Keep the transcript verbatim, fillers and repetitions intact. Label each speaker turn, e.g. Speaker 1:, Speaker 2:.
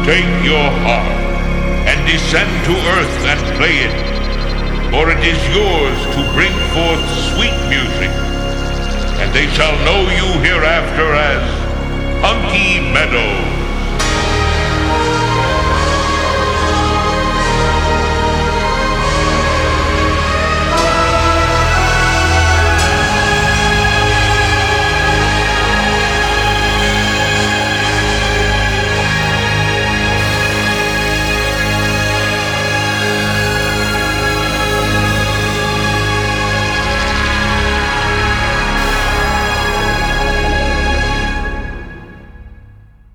Speaker 1: Take your harp and descend to earth and play it, for it is yours to bring forth sweet music, and they shall know you hereafter as Punky Meadows.